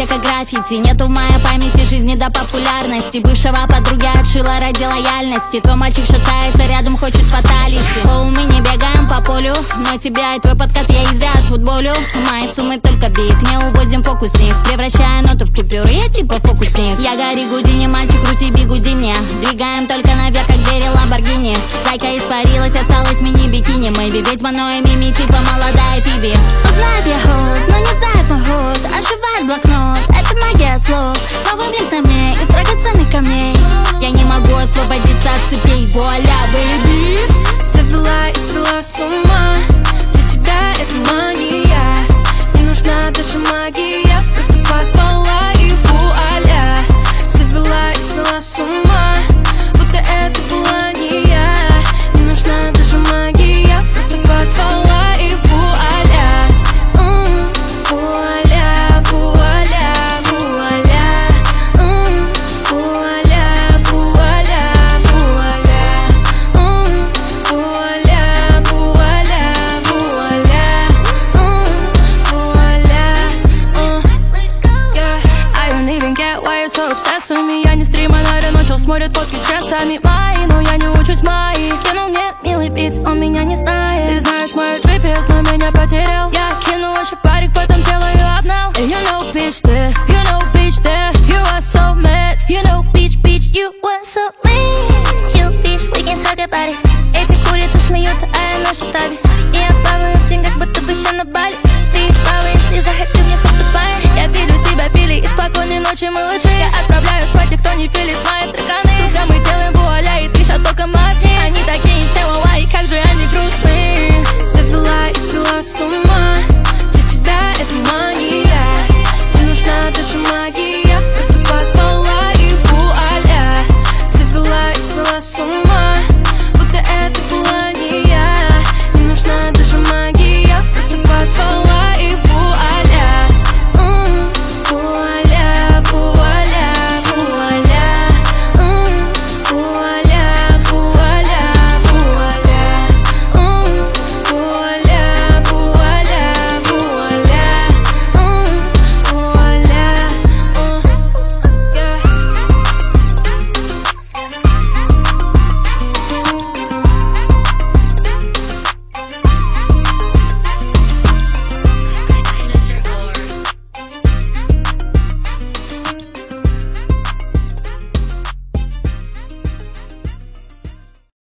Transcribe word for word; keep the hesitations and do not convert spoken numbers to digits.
все как граффити. Нету в моей памяти жизни до популярности. Бывшего подруги отшила ради лояльности. Твой мальчик шатается, рядом хочет фаталити. О, мы не бегаем по полю, но тебя и твой подкат я изъят футболю. Мои суммы только бит, не уводим фокусник, превращая ноты в купюры, я типа фокусник. Я Гарри Гудини, мальчик, крути бигуди мне. Двигаем только наверх, как двери Ламборгини. Зайка испарилась, осталась мини-бикини. Мэйби, ведьма, но и мими, типа молодая Фиби. Знает я ход, но не знает мой ход. Ошибает блокнот, это магия слов. Новый блик на мне из драгоценных камней. Я не могу освободиться от цепей. Вуаля, бэйби. Завела и свела с ума. Для тебя это магия. Не нужна даже магия. Просто позвала и вуаля. Завела и свела с ума. Будто это была не я. Не нужна даже магия. Просто позвала и вуаля. М, Вуаля, вуаля, вуаля. М, Вуаля, вуаля, вуаля. М, Вуаля, вуаля, вуаля. М, Вуаля, м, yeah. I don't even get why you're so obsessed with me. Я не стример, ночью смотрит фотки часами мои, но я не учусь мои. Кинул мне милый бит, он меня не знает. Ты знаешь мою джипес, но меня потерял. Я кинул шипарик, потом делаю обнал. And you know, bitch, there, you know, bitch, there. You are so mad, you know, bitch, bitch, you were so mad. You bitch, we can talk about it. Эти курицы смеются, а я ношу таби. И я плаваю в деньгах, будто бы ща на Бали. Ты плаваешь, не захотел мне хоть тупая. Я пилю себя фили и спокойной ночи, малыши. Я отправляю спать тех, кто не филит мои треканы. Сука, мы